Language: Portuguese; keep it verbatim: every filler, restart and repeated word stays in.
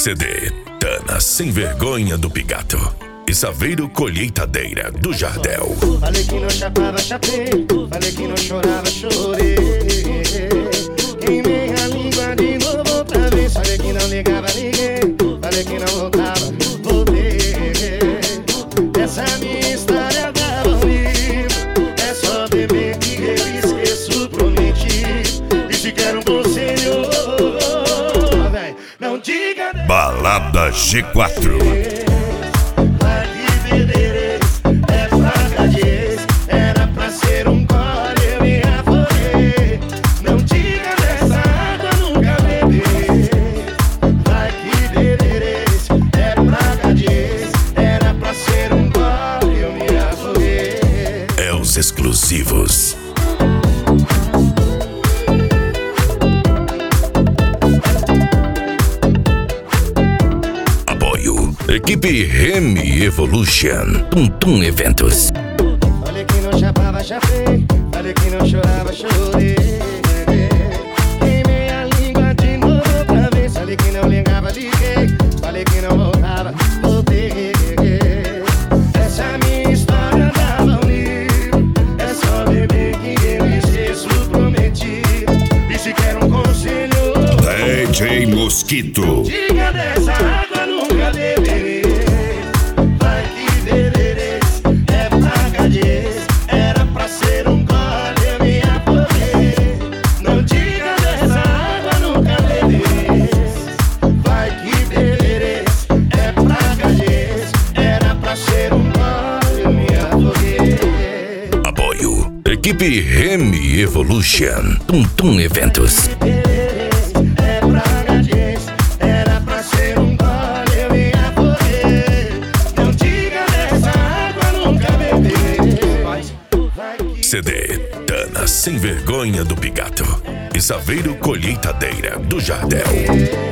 C D Tana Sem Vergonha do Pigato e Saveiro Colheitadeira do Jardel. Falei que não chapava, chapei. Falei que não chorava, chorei. Queimei a língua de novo outra vez. Falei que não ligava, liguei. Falei que não voltava, voltei. Essa minha história dava um livro. É só beber que eu esqueço, prometi. E se quer um conselho, não diga. Balada G quatro. Exclusivos. Apoio Equipe Remy Evolution. Tum Tum Eventos. Falei que não chapava, chapei. Falei que não chorava, chorei. Queimei a língua de novo outra vez. Falei que não ligava, liguei. Falei que não voltava, voltei. Essa é a minha história dava um livro. É só beber que eu esqueço, prometi. E se quer um conselho, D J Mosquito. diga dessa água nunca beberei. Vai que bebereis, é praga de ex. Era pra ser um gole, eu me afoguei. Não diga dessa água nunca bebereis. Vai que bebereis, é praga de ex. Era pra ser um gole, eu me afoguei. Apoio Equipe Remy Evolution. Tum Tum Eventos. É praga de ex, era pra ser um gole, eu me afoguei. Não diga dessa água nunca beberei. Vai que C D Tana Sem Vergonha do Pigato e Saveiro Colheitadeira do Jardel.